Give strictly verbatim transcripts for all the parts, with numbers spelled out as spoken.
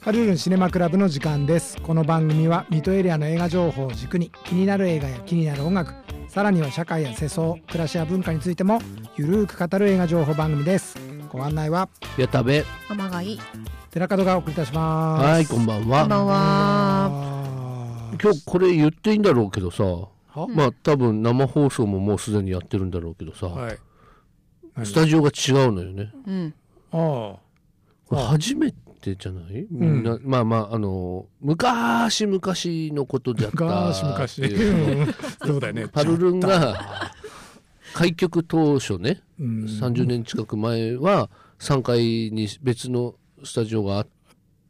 カルールンシネマクラブの時間です。この番組は水戸エリアの映画情報を軸に気になる映画や気になる音楽、さらには社会や世相、暮らしや文化についてもゆるーく語る映画情報番組です。ご案内は矢田部天がいい寺門がお送りいたします。 はい、こんばんは。 こんばんは。 今日これ言っていいんだろうけどさ、 はまあ多分生放送ももうすでにやってるんだろうけどさ、 はい、 スタジオが違うのよね。 うん、 あこれ初めてじゃない？みんな、うん、まあまああの昔々のことじゃった昔昔そうだよね。 パルルンが開局当初ね、うん、さんじゅうねん近く前はさんがいに別のスタジオがあって、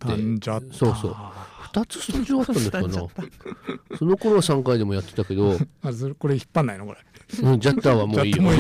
そうそうふたつスタジオあったんですかなその頃はさんがいでもやってたけどあ、これ引っ張んないのこれ、 うん、ジャッターはもういいよ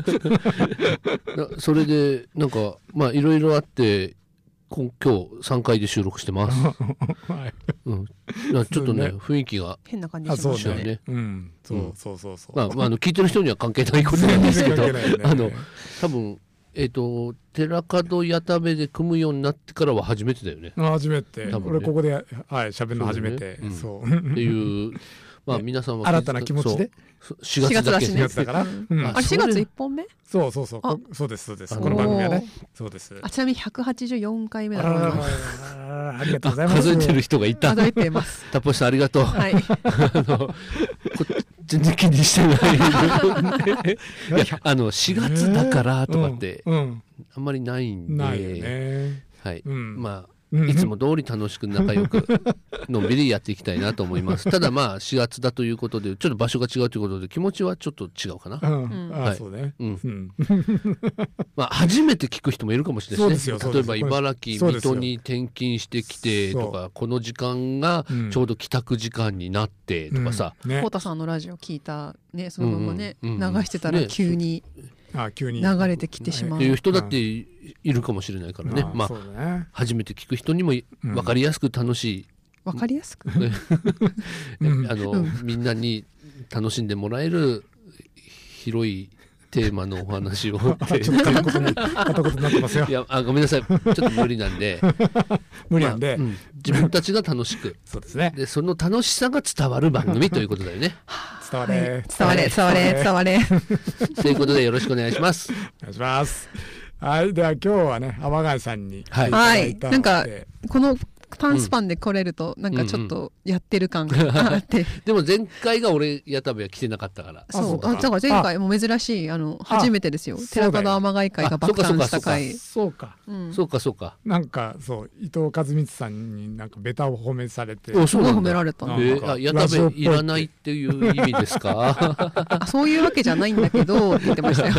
それでなんかまあいろいろあって今日さんがいで収録してます、はいうん、ちょっとね雰囲気が変な感じしますよね。 ね、うん、そうそうそうそう、 まあ、まあ、あの聞いてる人には関係ないことなんですけど、ね、あの多分えっ、ー、と寺門矢田部で組むようになってからは初めてだよね。 初めて、ね、俺ここではい喋るの初めて、そう、ねうん、そうっていうまあ皆さんは新たな気持ちでしがつだけしがつだから、 うんうん、あれしがついっぽんめそうそうそうそうですそうですこの番組はねそうです。 あちなみにひゃくはちじゅうよんかいめだと思います。 ありがとうございます。 数えてる人がいた。 数えてますタッポシさんありがとう。はいあの全然気にしてないいやあのしがつだからとかって、うんうん、あんまりないんでないよね、 はいうん、まあいつも通り楽しく仲良くのんびりやっていきたいなと思います。ただまあしがつだということでちょっと場所が違うということで気持ちはちょっと違うかな、うんはい、あそうね、うんうん、まあ初めて聞く人もいるかもしれないですね。例えば茨城水戸に転勤してきてとかこの時間がちょうど帰宅時間になってとかさ、 浩太、うんね、さんのラジオ聞いたねそのままね、うんうん、流してたら急に、ねああ急に流れてきてしまうっていう人だっているかもしれないからね、まあ、まあね、初めて聞く人にも分かりやすく楽しい、 分かりやすく、 うん、あの、うん、みんなに楽しんでもらえる広いテーマのお話をちょっと片言に片言になってますよ。 いやあごめんなさいちょっと無理なんで無理なんで、まあうん、 自分たちが楽しくそうですね。 でその楽しさが伝わる番組ということだよね伝われ、はい、 伝われ伝われ伝われということでよろしくお願いします。 お願いします。はい、では今日はね天貝さんに来ていただいたので、 はい、なんかこの短スパンで来れるとなんかちょっとやってる感があって、うんうん、 でも前回が俺矢田部は来てなかったからそうあだから前回も珍しいあの初めてですよ。寺門天貝会が爆誕した回。 そうかそうかそうかなんかそう伊藤和光さんになんかベタを褒めされておそう褒められたの、 えー、あ矢田部いらないっていう意味ですかあそういうわけじゃないんだけどって言ってましたよ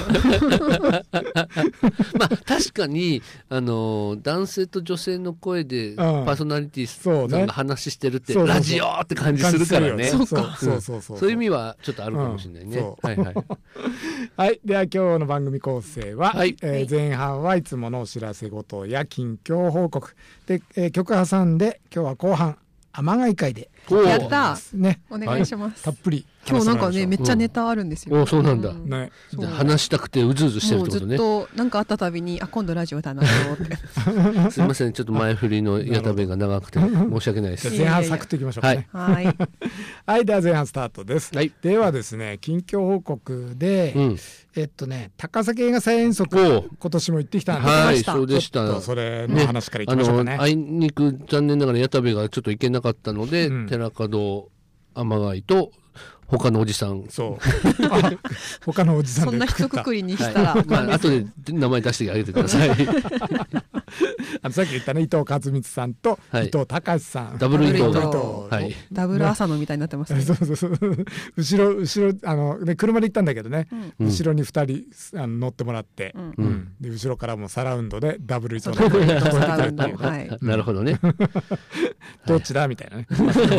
まあ確かにあの男性と女性の声でパーソナリティーさんが話してるってラジオって感じするからね。 そうかそうそうそうそういう意味はちょっとあるかもしれないね、うん、はいはいはい、では今日の番組構成は、はいえー、前半はいつものお知らせ事や近況報告で、えー、曲挟んで今日は後半天貝会でやったねお願いします、 はい、たっぷり今日なんかねめっちゃネタあるんですよ、 うん、おそうなんだ、 うんね、 話したくてうずうずしてるってことね。 もうずっとなんかあったたびにあ今度ラジオだなと思ってすいませんちょっと前振りの矢田部が長くて申し訳ないです前半サクッといきましょうかね。 はい、はいはい、では前半スタートです、はい、ではですね近況報告で、うんえっとね高崎映画祭遠足今年も行ってきたんで、 はい、そうでした。 それの話からいきましょうかね。 あのあいにく残念ながら矢田部がちょっと行けなかったので、うん、寺門天貝と他のおじさんそう他のおじさんでそんな一括りにしたら、 はいまあ後で名前出してあげてくださいあのさっき言ったね伊藤和光さんと伊藤隆さん、はい、 ダブル伊藤がはい、ダブル朝のみたいになってますね。 そうそうそう後ろ後ろあので車で行ったんだけどね、うん、後ろにふたりあの乗ってもらって、うんうん、で後ろからもサラウンドでダブル伊藤の声が聞こえてくるっていう、 はい、なるほどねどっちだみたいなね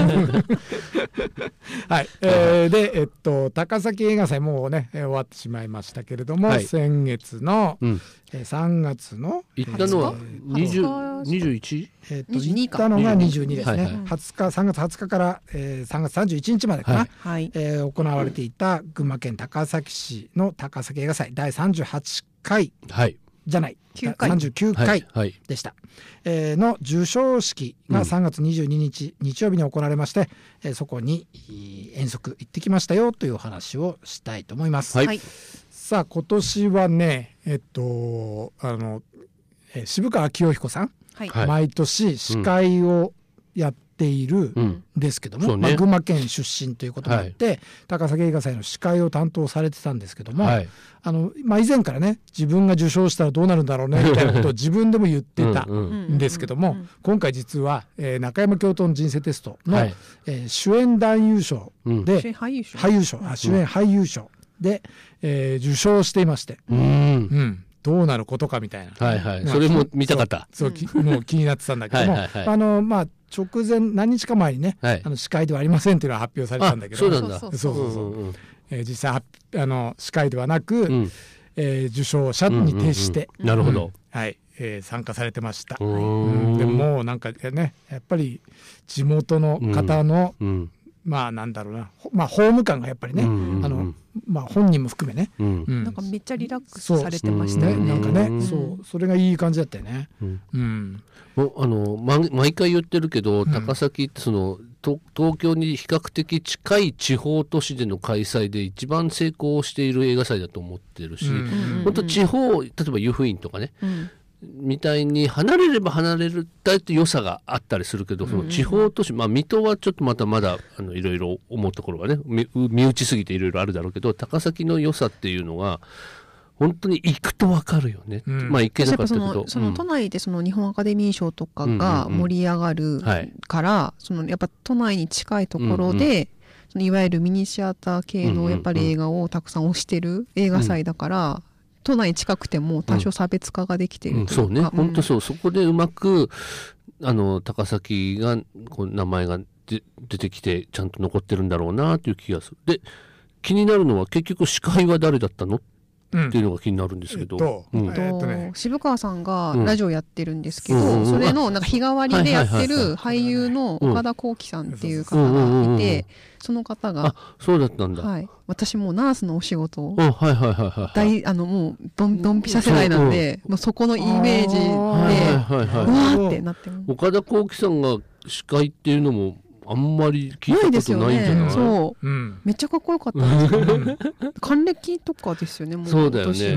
はい、えー、でえっと高崎映画祭もうね終わってしまいましたけれども、はい、先月の、うんえー、さんがつの行ったのはにじゅう、にじゅういち、 えー、と行ったのがにじゅうにですね、はいはい、はつかさんがつはつかから、えー、さんがつさんじゅういちにちまでかな、はいえー、行われていた群馬県高崎市の高崎映画祭だいさんじゅうはちかいじゃないきゅうかいさんじゅうきゅうかいでした、はいはい、えー、の授賞式がさんがつにじゅうににち、うん、日曜日に行われまして、えー、そこに遠足行ってきましたよというお話をしたいと思います、はい、さあ今年はねえっとあの、えー、渋川清彦さん、はい、毎年司会をやっているんですけども、うんね、まあ、群馬県出身ということもあって、はい、高崎映画祭の司会を担当されてたんですけども、はい、あのまあ、以前からね自分が受賞したらどうなるんだろうねみたいなことを自分でも言ってたんですけども今回実は、えー、中山京都の人生テストの、はい、えー、主演男優賞で、うん、主演俳優賞、俳優賞、あ、主演俳優賞で、えー、受賞していまして、うん、うん、どうなることかみたいな、 はいはい、それも見たかった。 そう、そう、もう気になってたんだけども、はいはいはい、あのまあ直前何日か前にね、はい、あの司会ではありませんというのが発表されたんだけど、 そうなんだ、 そうそうそうそう、うんうん、えー、実際あの司会ではなく、うん、えー、受賞者に徹して、 うんうんうん、なるほど、 はい、えー、参加されてました。うん、でももうなんかねやっぱり地元の方の、うんうん、まあなんだろうな、まあ法務官がやっぱりね、うんうんうん、あのまあ本人も含めね、うんうん、 なんかめっちゃリラックスされてましたよね。 なんかね、うん、そうそれがいい感じだったよね。うんうん、 もうあの、ま、毎回言ってるけど高崎ってその、うん、東京に比較的近い地方都市での開催で一番成功している映画祭だと思ってるし、うんうんうん、本当地方例えば湯布院とかね、うん、みたいに離れれば離れるだいって良さがあったりするけど、その地方都市、まあ水戸はちょっとまたまだあのいろいろ思うところがね身内すぎていろいろあるだろうけど、高崎の良さっていうのが本当に行くと分かるよね、うん、まあ行けなかったけど、 その、その都内でその日本アカデミー賞とかが盛り上がるから、うんうんうん、そのやっぱ都内に近いところで、うんうん、そのいわゆるミニシアター系のやっぱり映画をたくさん推してる映画祭だから、うんうん、都内近くても多少差別化ができているというか、うんうん、そうね、 うん、本当そう、そこでうまくあの高崎がこう名前がで出てきてちゃんと残ってるんだろうなという気がする。で気になるのは結局司会は誰だったのっていうのが気になるんですけど、うん、えっとうんえっとね、渋川さんがラジオやってるんですけど、うん、それのなんか日替わりでやってる俳優の岡田幸輝さんっていう方がいて、その方が、 あ、そうだったんだ、 はい、私もうナースのお仕事をはいはいはいはい、 大あのもうドンドンピシャ世代なんで、うん、もうそこのイメージで、はいはいはい、うわーってなってます。 岡田幸輝さんが司会っていうのもあんまり聞いたことないんじゃない？ないですよね。 そう、うん、めっちゃかっこよかったんですよ、ね、還暦とかですよね。もうそうだよね、うん、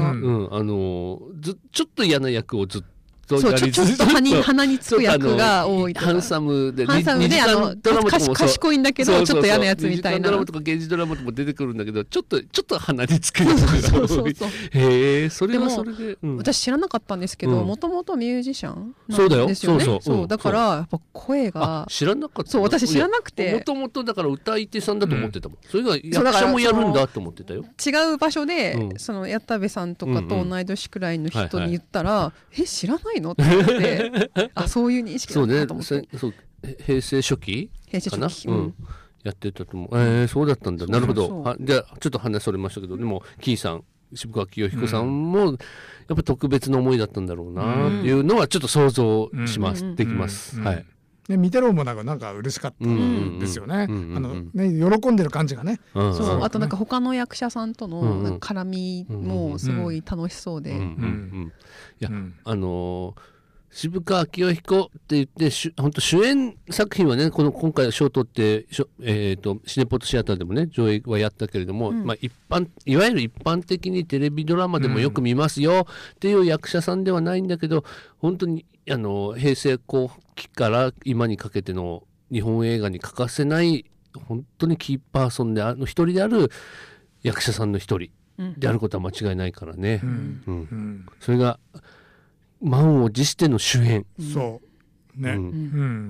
あのずちょっと嫌な役をずっとそうちょ、ちょっと鼻に、鼻につく役が多いとか、 ハンサムで、 ハンサムであの賢いんだけどちょっと嫌なやつみたいな、 にじかんドラマとか刑事ドラマとかも出てくるんだけど、ちょっとちょっと鼻につくやつが多い。へえ、それはそれで、 うん、私知らなかったんですけど、もともとミュージシャンなんですよね。 そうだよ、そうそう、 そうだからやっぱ声が知らなかった。 そう、私知らなくて、 もともとだから歌い手さんだと思ってたもん、うん、それが役者もやるんだと思ってたよ。 違う場所で、うん、その矢田部さんとかと同い年くらいの人に言ったら、うんうんはいはい、え知らないのって言ってあ、そういう認識だなと思って。そうね、そう平成初期平成初期、 うん、やってたと思う。えー、そうだったんだ。なるほど。はじゃあちょっと話それましたけど、でもキーさん、渋川清彦さんもやっぱ特別な思いだったんだろうなっていうのはちょっと想像します、うん、できます、うん、はい。 ね、見てる方もなんかなんか嬉しかったんですよね。あのね、喜んでる感じがね。 うん、そう、あとなんか他の役者さんとのなんか絡みもすごい楽しそうで。いや、あのー。渋川清彦って言って本当主演作品はね、この今回賞を取って、えー、とシネポートシアターでもね上映はやったけれども、うん、まあ、一般いわゆる一般的にテレビドラマでもよく見ますよっていう役者さんではないんだけど、本当にあの平成後期から今にかけての日本映画に欠かせない本当にキーパーソンであの一人である役者さんの一人であることは間違いないからね、うんうんうん、それが満を持しての主演、 そうね、うんうん、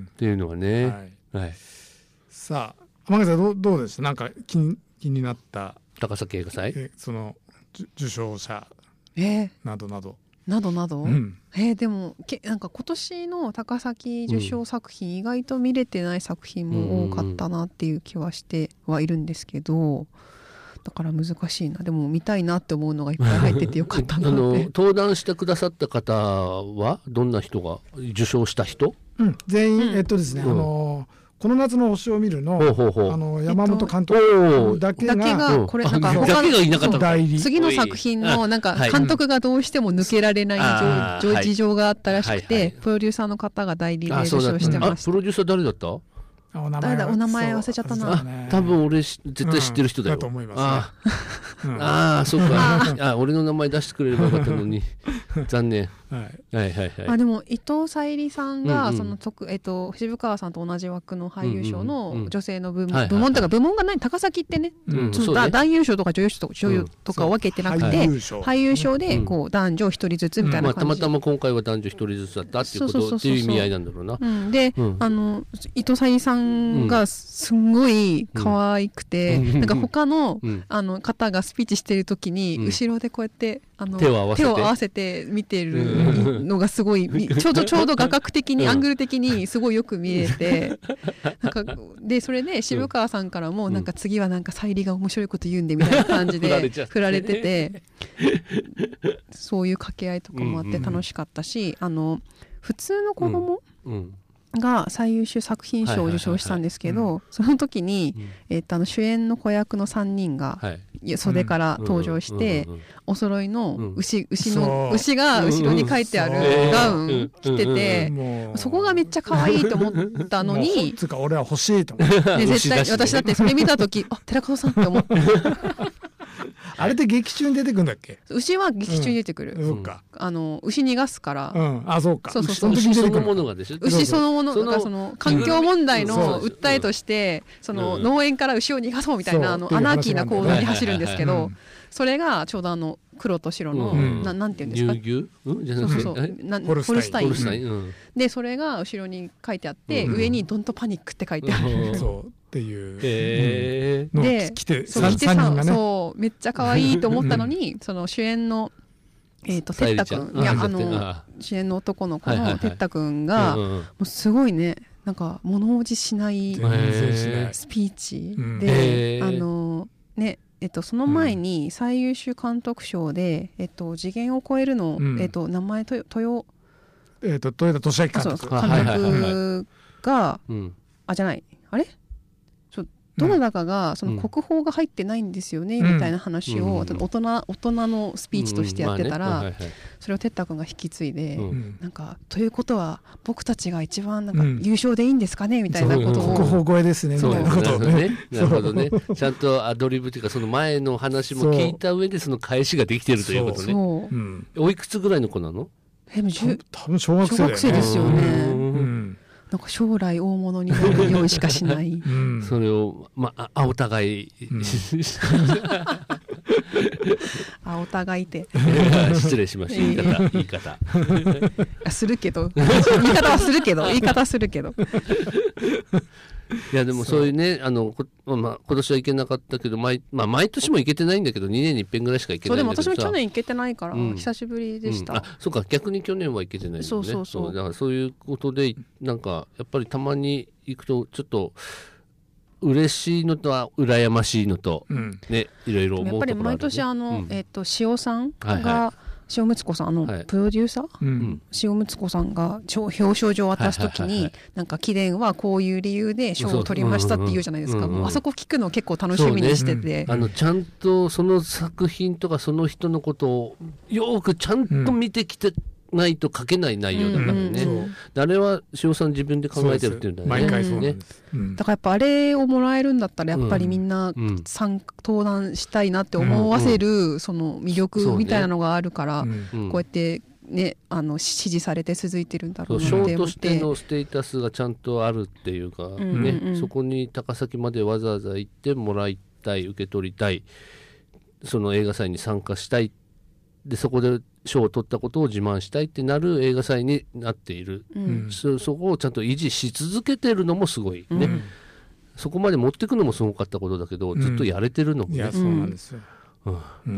っていうのはね、はいはい、 さあ天海さんどう、どうです？なんか 気に、気になった高崎映画祭、 えその受賞者などなど、 えー、などなど、うん、えー、でもけなんか今年の高崎受賞作品、うん、意外と見れてない作品も多かったなっていう気はしてはいるんですけど、だから難しいな。でも見たいなって思うのがいっぱい入っててよかったなって。あの登壇してくださった方はどんな人が受賞した人？ うん、全員、うん、えっとですね、うん、あのこの夏の星を見るの、 ほうほうほう、 あの山本監督だけが、 だけがこれなんか他のいなかった代理、 次の作品のなんか監督がどうしても抜けられない事情があったらしくて、プロデューサーの方が代理で受賞してました。 プロデューサー誰だった？ お名前お名前忘れちゃったな。 多分俺絶対知ってる人だよ。 だと思います。 ああ、そうか。あ、俺の名前出してくれればよかったのに残念。はいはいはい。 あ、でも伊藤沙莉さんがその特えっと渋川さんと同じ枠の俳優賞の女性の部門部門とか部門がない高崎ってね、男優賞とか女優賞とか女優とか分けてなくて俳優賞でこう男女一人ずつみたいな感じ。 たまたま今回は男女一人ずつだったっていうことっていう意味合いなんだろうな。 で、あの伊藤沙莉さんがすんごい可愛くて、なんか他のあの方がスピーチしてる時に後ろでこうやってあの手を合わせて手を合わせて見てるのがすごいちょうどちょうど画角的にアングル的にすごいよく見えて、なんかでそれで渋川さんからもなんか次はなんか沙莉が面白いこと言うんでみたいな感じで振られてて、そういう掛け合いとかもあって楽しかったし、あの普通の子供が最優秀作品賞を受賞したんですけど、その時に、うん、えー、とあの主演の子役のさんにんが、はい、袖から登場して、うん、お揃いの 牛, 牛, の牛が後ろに書いてあるガウン着てて、うん、そこがめっちゃ可愛いと思ったのにつうか俺は欲しいと思ってで絶対私だってそれ見た時あ寺門さんって思ってあれって劇中に出てくるんだっけ？ 牛は劇中に出てくる、 うん、そうか、 あの牛逃がすから、 うん、あ、そうか、 そうそうそう、 牛そのものがでしょ、 牛そのものがその環境問題の訴えとしてその農園から牛を逃がそうみたいなあのアナーキーな行動に走るんですけど、それがちょうどあの黒と白の、うん、な, なんていうんですか、 乳牛、うん、じゃなくてそうそうなホルスタイン、 ホルスタイン、うん、 でそれが後ろに書いてあって、うん、上にドントパニックって書いてある、 うん、そうっていう、 えー、 で来てそう来てさ、ね、そうめっちゃ可愛いと思ったのにその主演のえーとてったくん、いやあの主演の男の子のてったくんがもうすごいね、なんか物おじしないスピーチで、あのねえっと、その前に最優秀監督賞で、えっと、次元を超えるの、うん、えっと、名前と豊、 えっと、豊田俊明監督監督が、うん、あじゃないあれどなたかがその国宝が入ってないんですよね、うん、みたいな話を、うん、大人大人のスピーチとしてやってたら、それをてったくんが引き継いで、うん、なんかということは僕たちが一番なんか優勝でいいんですかね、うん、みたいなことを、 国宝超えですねみたいなことをね、 なるほどね、ちゃんとアドリブというかその前の話も聞いた上でその返しができてるということね。 そう、うん、 おいくつぐらいの子なの？ え多分小学生だよね。 小学生ですよね。うん、なんか将来大物になるようしかしない、うん、 それをまああお互い、うん、 あお互いって失礼しました、言い方言い方するけど言い方はするけど言い方はするけどいやでもそういうね、あのこ、まあ、今年は行けなかったけど 毎,、まあ、毎年も行けてないんだけどにねんに一遍ぐらいしか行けないんだけどさ。 そうでも私も去年行けてないから、うん、久しぶりでした、 うん、あそうか、逆に去年は行けてないんだよね。 そうそうそう、 そうだからそういうことでなんかやっぱりたまに行くとちょっと嬉しいのとは羨ましいのと、うん、ね、いろいろ思うところある、ね、 やっぱり毎年あの、うん、えー、と塩さんが、はいはい、塩睦子さんあの、はい、プロデューサー、うん、塩睦子さんが表彰状を渡すときに、はいはいはいはい、なんか貴殿はこういう理由で賞を取りましたって言うじゃないですか。うんうんうん、もうあそこ聞くの結構楽しみにしてて、 ね、あのちゃんとその作品とかその人のことをよくちゃんと見てきて、うんないと書けない内容だからね、うんうん、あれは塩さん自分で考えてるっていうんだよね。 毎回そうなんです、 うん、だからやっぱあれをもらえるんだったらやっぱりみんな参登壇したいなって思わせるその魅力みたいなのがあるから、うんうん、こうやってね、あの支持されて続いてるんだろうなって思って、 賞としてのステータスがちゃんとあるっていうか、うんうんうんね、そこに高崎までわざわざ行ってもらいたい、受け取りたい、その映画祭に参加したいで、そこで賞を取ったことを自慢したいってなる映画祭になっている、うん、そ, そこをちゃんと維持し続けてるのもすごいね、うん、そこまで持っていくのもすごかったことだけど、うん、ずっとやれてるのもね、 いやそうなんですよ、うんうん、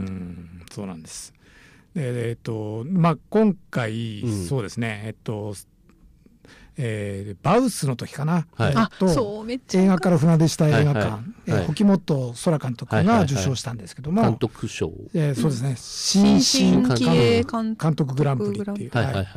そうなんです。でえっとまあ今回、うん、そうですね、えっとえー、バウスの時かな、 はい、 あとそうめっちゃ映画から船出した映画館、はいはいえー、沖本空監督が受賞したんですけども、 監督賞、 えー、そうですね、新進気鋭監督グランプリっていう、 はいはいはいはい、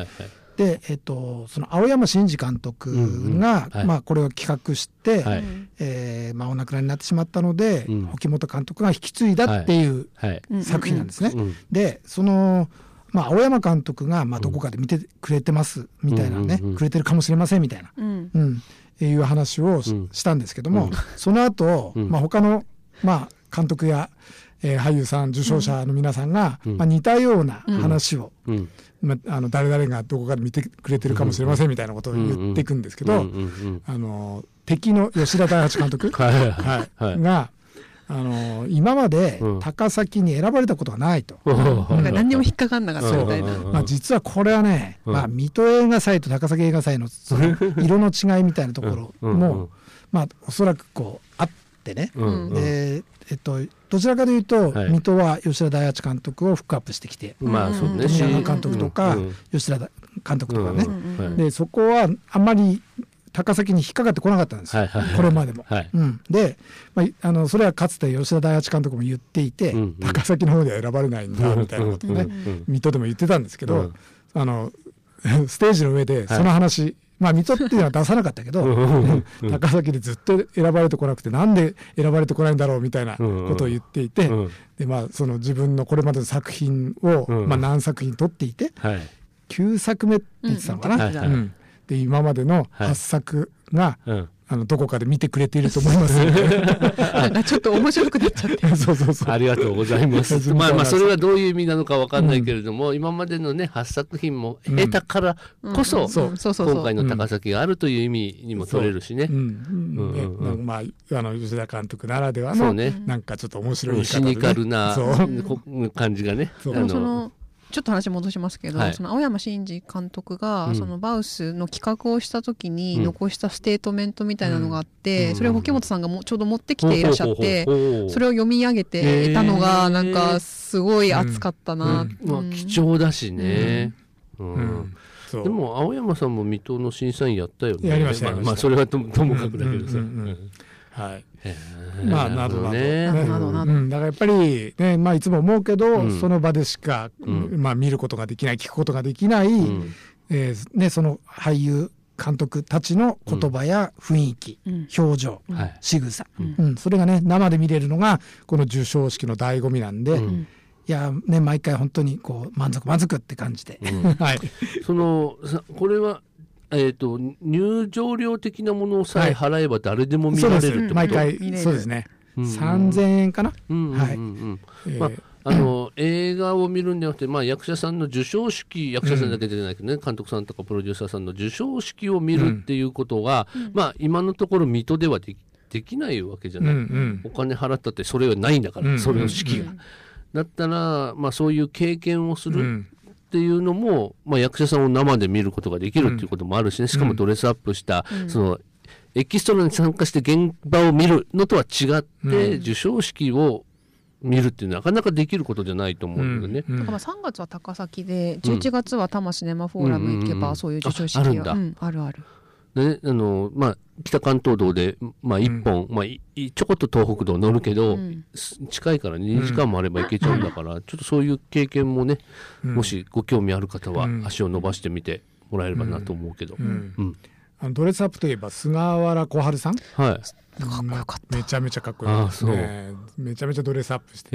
で、えっと、その青山真治監督が、うんうんはいまあ、これを企画して、はいえーまあ、お亡くなりになってしまったので、うん、沖本監督が引き継いだっていう、はいはい、作品なんですね。うんうん、でその、まあ、青山監督が、まあ、どこかで見てくれてますみたいなね、うんうんうん、くれてるかもしれませんみたいな、うんうん、いう話を し,、うん、したんですけども、うん、その後、うんまあ他の、まあ、監督や、えー、俳優さん受賞者の皆さんが、うんまあ、似たような話を、うんうんまあ、あの誰々がどこかで見てくれてるかもしれませんみたいなことを言っていくんですけど、あの敵の吉田大八監督があの今まで高崎に選ばれたことがないと、 うん、なんか何にも引っかかんなかったみたいな、 まあ、実はこれはね、まあ、水戸映画祭と高崎映画祭のその色の違いみたいなところも、まあ、おそらくこうあってね、でえっとどちらかというと、はい、水戸は吉田大八監督をフックアップしてきて、まあそうね、富永監督とか、うん、吉田監督とかね、うん、でそこはあんまり高崎に引っかかってこなかったんですよ、はいはいはい、これまでも、はいうん、で、まあ、あのそれはかつて吉田大八監督も言っていて、うんうん、高崎の方では選ばれないんだみたいなことをね、うんうん、水戸でも言ってたんですけど、うん、あのステージの上でその話、はいまあ、水戸っていうのは出さなかったけど高崎でずっと選ばれてこなくてなんで選ばれてこないんだろうみたいなことを言っていて、うんうん、でまあ、その自分のこれまでの作品を、うんまあ、何作品撮っていて、はい、きゅうさくめって言ってたのかな、うんはいはい、で今までのはっさくが、はいうんあのどこかで見てくれていると思いますなんかちょっと面白くなっちゃってそうそうそうありがとうございますまあまあそれはどういう意味なのか分かんないけれども、うん、今までのねはっさく品も下手からこそ、うん、今回の高崎があるという意味にも取れるしねまああの吉田監督ならではの、ね、なんかちょっと面白い言い方で、ね、 シニカルな感じがねそうあのちょっと話戻しますけど、はい、その青山真治監督が、うん、そのバウスの企画をした時に残したステートメントみたいなのがあって、うん、それを沖本さんがもちょうど持ってきていらっしゃって、うん、それを読み上げていたのがなんかすごい熱かったな、 うんうんまあ、貴重だしね、うんうんうん、でも青山さんも水戸の審査員やったよね。 やりました、 まあ、まあそれは と, ともかくだけどさ、うんうんうんうん、 はいまあなどなど、ねねうん、だからやっぱり、ねまあ、いつも思うけど、うん、その場でしか、うんまあ、見ることができない聞くことができない、うんえーね、その俳優監督たちの言葉や雰囲気、うん、表情、うん、仕草、うんうん、それがね生で見れるのがこの授賞式の醍醐味なんで、うん、いやね毎回本当にこう満足満足って感じで、うんはい、 そのこれはえー、と入場料的なものさえ払えば誰でも見られるってこと、はい、 毎回そうですね、うん、さんぜんえんかな、うんはいえまあ、あの映画を見るんじゃなくて、まあ、役者さんの授賞式役者さんだけじゃないけどね、うん、監督さんとかプロデューサーさんの授賞式を見るっていうことが、うんまあ、今のところ水戸ではでき、できないわけじゃない、うんうん、お金払ったってそれはないんだから、うん、それの式が、うん、だったら、まあ、そういう経験をする、うんっていうのも、まあ、役者さんを生で見ることができるっていうこともあるしね、しかもドレスアップした、うん、そのエキストラに参加して現場を見るのとは違って、うん、授賞式を見るっていうのはなかなかできることじゃないと思うんだよね、 うんうん、だからさんがつは高崎でじゅういちがつは多摩シネマフォーラム行けばそういう授賞式が、うんうんうん、あるんだ、うん、あるあるね、あのまあ、北関東道で、まあ、いっぽん、うんまあ、ちょこっと東北道乗るけど、うん、近いからにじかんもあれば行けちゃうんだから、うん、ちょっとそういう経験もね、うん、もしご興味ある方は足を伸ばしてみてもらえればなと思うけど、うんうんうん、 あのドレスアップといえば菅原小春さん、 はい、 かっこよかっためちゃめちゃかっこよかったね。めちゃめちゃドレスアップして、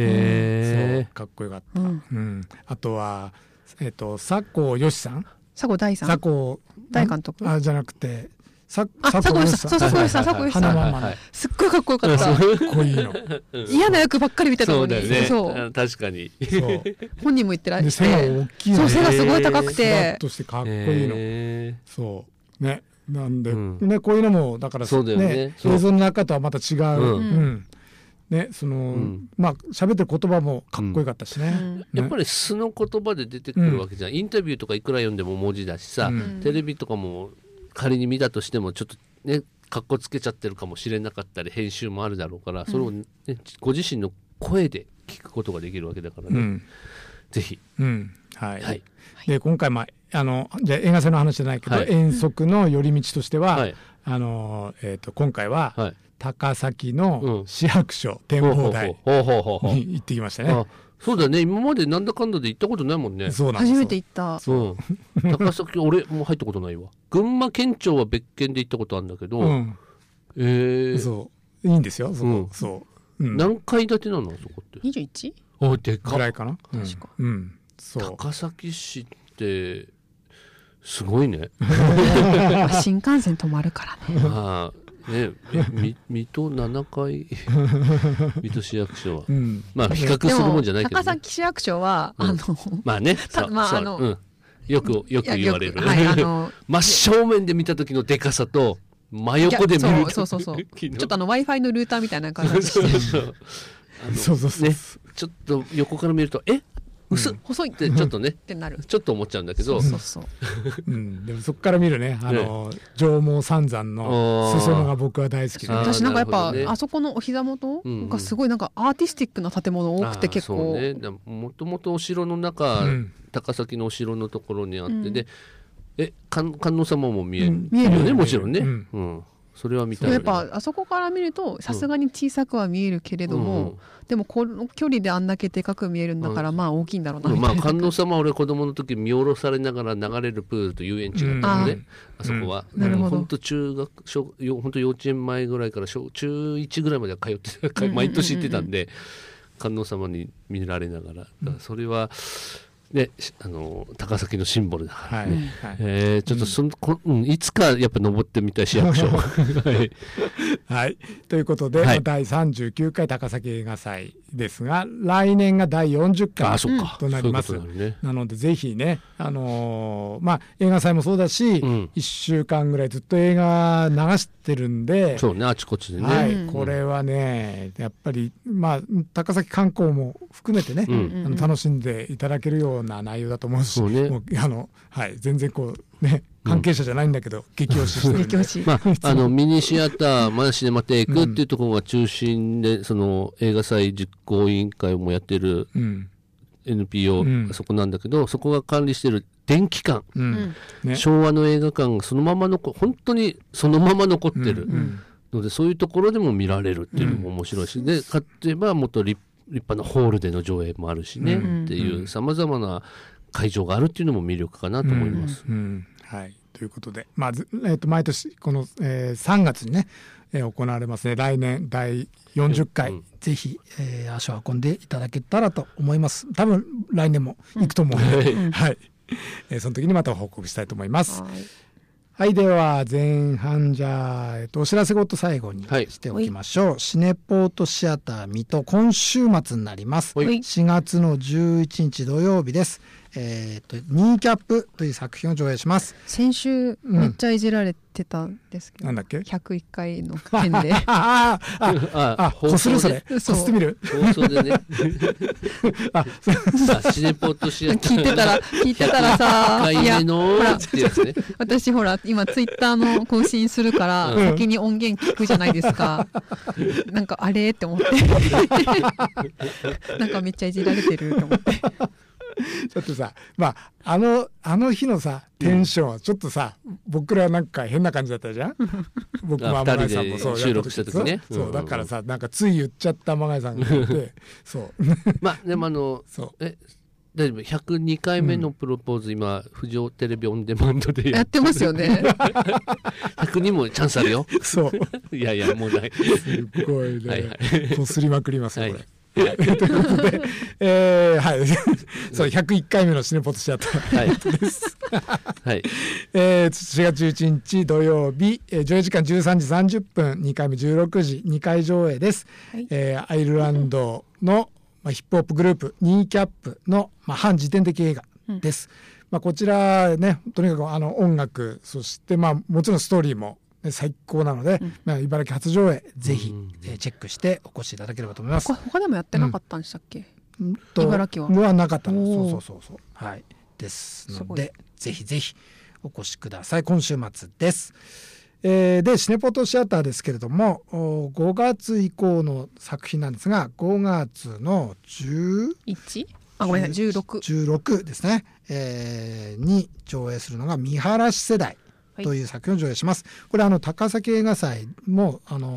そうかっこよかった、うんうん、あとは、えー、と佐藤よしさん佐藤大さん佐藤大監督あじゃなくてさあ佐藤よしさんそう佐藤よしさん佐藤よしさん花まんまのすっごいかっこよかったかっこいいの嫌な役ばっかり見てたのにそうだよねそう確かにそう本人も言ってらっしゃ背が大きいのそう背がすごい高くてスラッとしてかっこいいのそうねなんで、うんね、こういうのもだからそうだよね、 ね、映像の中とはまた違う、うんうんね、その、うん、まあ喋ってる言葉もかっこよかったしね、うんねやっぱり素の言葉で出てくるわけじゃん、うん、インタビューとかいくら読んでも文字だしさ、うん、テレビとかも仮に見たとしてもちょっとねかっこつけちゃってるかもしれなかったり編集もあるだろうから、うん、それを、ね、ご自身の声で聞くことができるわけだからね、うん、ぜひ、 うんはいはい、で今回、まあ、あのじゃあ映画祭の話じゃないけど、はい、遠足の寄り道としては、はいあのえー、と今回は、はい高崎の市役所展望台に行ってきましたね。 そうだね、今までなんだかんだで行ったことないもんね。 そうなんですよ、初めて行った。 そう高崎俺もう入ったことないわ。群馬県庁は別件で行ったことあるんだけど、うん、えー、 そういいんですよそこ、うん、そう、 うん、何階建てなのそこって。 にじゅういち？ あ、でかっぐらいかな、 確か、 うんうん、そう高崎市ってすごいね新幹線止まるからね。 あね、水戸ななかい水戸市役所は、うん、まあ比較するもんじゃないけど、ね、 高崎市役所は、うん、あのまあね、まああの、うん、よくよく言われる、はい、あの真正面で見た時のでかさと真横で見るとそうそうそうちょっとあの Wi-Fi のルーターみたいな感じでそうそうそうそうそう、ね、ちょっと横から見るとえ薄っ、うん、細いってちょっとねってなるちょっと思っちゃうんだけど、 そうそうそう、 うん、でもそこから見るねあの、ね、上毛三山の裾野が僕は大好きで、ね、 私なんかやっぱ あ,、ね、あそこのお膝元がすごいなんかアーティスティックな建物多くて結構、 ね、もともとお城の中、うん、高崎のお城のところにあって、うん、でえ観音様も見える、うん、見えるよねもちろんね、うんうん、それは見たい、ね、 やっぱあそこから見るとさすがに小さくは見えるけれども、うんうん、でもこの距離であんだけでかく見えるんだから、うん、まあ大きいんだろうなみたいな。 まあ観音様は俺子供の時見下ろされながら流れるプールと遊園地だったので、うん、あ, あそこは、うん、なるほど。本当中学小本当幼稚園前ぐらいから小中いちぐらいまでは通って毎年行ってたんで、うんうんうんうん、観音様に見られながら、だからそれはね、あの高崎のシンボルだからね、はいはい、えー、ちょっとその、うん、いつかやっぱ登ってみたい市役所はい、 はい、ということで、はい、だいさんじゅうきゅうかい高崎映画祭ですが来年がだいよんじゅっかいとなります。そういうことになるね。なのでぜひね、あのーまあ、映画祭もそうだし、うん、いっしゅうかんぐらいずっと映画流してるんで、 そうね、あちこちでね、 はい、これはねやっぱり、まあ、高崎観光も含めてね、うん、あの楽しんでいただけるような内容だと思うし、そうね、もうあの、はい、全然こうね関係者じゃないんだけど、うん、激推ししてる、ね、激推し、 まあ、あのミニシアターマナシネマテイクっていうところが中心で、うん、その映画祭実行委員会もやってる エヌピーオー、うん、そこなんだけど、そこが管理してる電気館、うんね、昭和の映画館がそのまま残本当にそのまま残ってるので、そういうところでも見られるっていうのも面白いし、で買ってばもっと立派なホールでの上映もあるしね、うん、っていうさまざまな会場があるっていうのも魅力かなと思います。うんうんはい、ということで、まあえー、と毎年この、えー、さんがつにね、えー、行われますね来年だいよんじゅっかい、うんうん、ぜひ、えー、足を運んでいただけたらと思います。多分来年も行くと思うので、うんはいえー、その時にまた報告したいと思います。はい、はい、では前半じゃあ、えっと、お知らせごと最後にしておきましょう、はい、シネポートシアター水戸今週末になります。しがつのじゅういちにち土曜日です。えー、とニーキャップという作品を上映します。 先週めっちゃいじられてたんですけど、うん、なんだっけひゃくいっかいの件であああこするそれこすってみる放送でねあシネポートシアター聞いてたら聞いてたらさいやほら私ほら今ツイッターの更新するから、うん、先に音源聞くじゃないですかなんかあれって思ってなんかめっちゃいじられてると思ってちょっとさ、まあ、あのあの日のさテンションはちょっとさ、うん、僕らなんか変な感じだったじゃん僕も天貝さんもそう収録した時ね、 そう、うんうん、だからさなんかつい言っちゃった天貝さんがいてそうまあでもあのそうえ大丈夫ひゃくにかいめのプロポーズ、うん、今フジテレビオンデマンドでや, やってますよねひゃくにもチャンスあるよそういやいやもうないすごいね、はいはい、こすりまくりますよこれ、はいということで、えー、はいそうひゃくいっかいめのシネポートシアターです、はいえー、しがつじゅういちにち土曜日、えー、上映時間じゅうさんじさんじゅっぷんにかいめじゅうろくじにかい上映です、はいえー、アイルランドの、まあ、ヒップホップグループニーキャップの、まあ、反自伝的映画です、うんまあ、こちらねとにかくあの音楽そして、まあ、もちろんストーリーも最高なので、うんまあ、茨城初上映ぜひ、うんえー、チェックしてお越しいただければと思います。 他でもやってなかったんでしたっけ、 うん、茨城ははなかったのそうそうそうそうはいですのでぜひぜひお越しください。今週末です、えー、でシネポートシアターですけれどもごがつ以降の作品なんですがごがつのじゅういちあごめんなさいじゅうろく、 じゅうろくですね、えー、に上映するのが見晴らし世代という作品を上映します。これあの高崎映画祭もあの、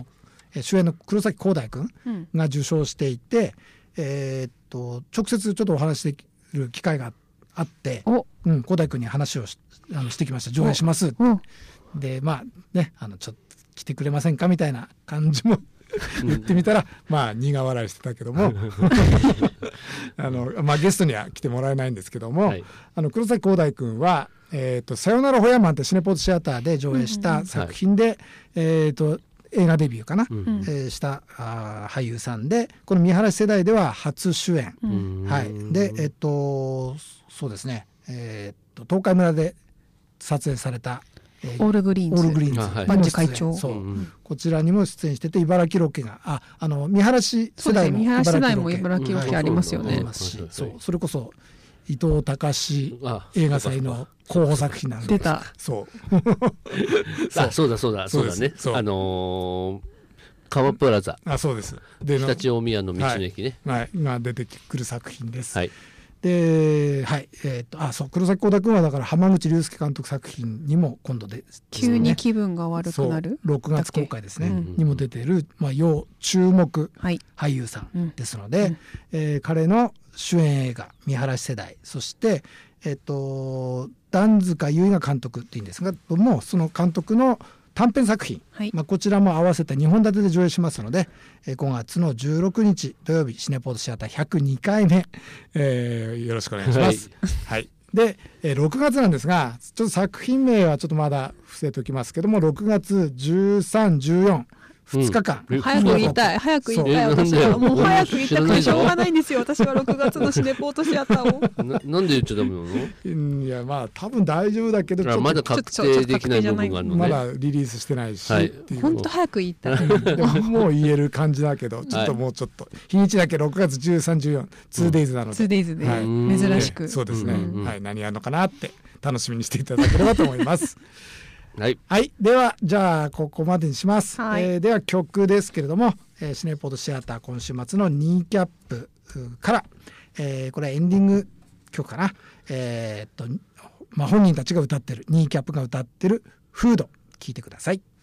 主演の黒崎光大君が受賞していて、うん、えー、っと直接ちょっとお話しできる機会があって、うん、光大君に話を し, あのしてきました。上映しますって。でまあねあのちょっと来てくれませんかみたいな感じも言ってみたらまあ苦笑いしてたけどもあの、まあ、ゲストには来てもらえないんですけども、はい、あの黒崎光大君は、えー、とさよならホヤマンってシネポートシアターで上映した作品で、うんうんえー、と映画デビューかな、うんえー、したあ俳優さんでこの見晴らし世代では初主演、うんはい、でえっ、ー、とそうですね、えー、と東海村で撮影されたえー、オールグリーンズ、 オールグリーンズ、はい、 万事会長そう、うん、こちらにも出演してて茨城ロケがああの見晴らし世代も茨城ロケ、茨城ロケありますよね、 はい、そうそれこそ伊藤隆映画祭の候補作品なんで出たそうあそうだそうだそうだねあのー川プラザあそうですで常陸大宮の道の駅ね、 はいはい、が出てくる作品です、 はいではいえー、とあそう黒崎光大君はだから浜口竜介監督作品にも今度で、ね、 急に気分が悪くなるろくがつ公開ですね、うん、にも出てる、まあ、要注目俳優さんですので、はいうんえー、彼の主演映画見晴らし世代そして、えー、と段塚優が監督っていうんですがもうその監督の短編作品、はいまあ、こちらも合わせてにほん立てで上映しますので、えー、ごがつのじゅうろくにち土曜日シネポートシアターひゃくにかいめ、えー、よろしくお願いします、はいはい、で、えー、ろくがつなんですがちょっと作品名はちょっとまだ伏せておきますけどもろくがつじゅうさん、じゅうよんふつかかん、 うん、早く言いたい早く言いたい私はもう早く言いたくてしょうがないんですよ私はろくがつのシネポートシアターをな, なんで言っちゃダメなのいやまあ多分大丈夫だけどちょっとまだ確定できない部分があるのねまだリリースしてないし、はい、 本当早く言いたいでももう言える感じだけどちょっともうちょっと、はい、日にちだけろくがつじゅうさん、じゅうよん ツーデイズなのでツーデイズで、はい、珍しくそうですね、うんうんはい、何やるのかなって楽しみにしていただければと思いますはい、はい、ではじゃあここまでにします、はいえー、では曲ですけれども、えー、シネポートシアター今週末のニーキャップから、えー、これはエンディング曲かな、えーっとまあ、本人たちが歌ってるニーキャップが歌ってるフード聴いてください。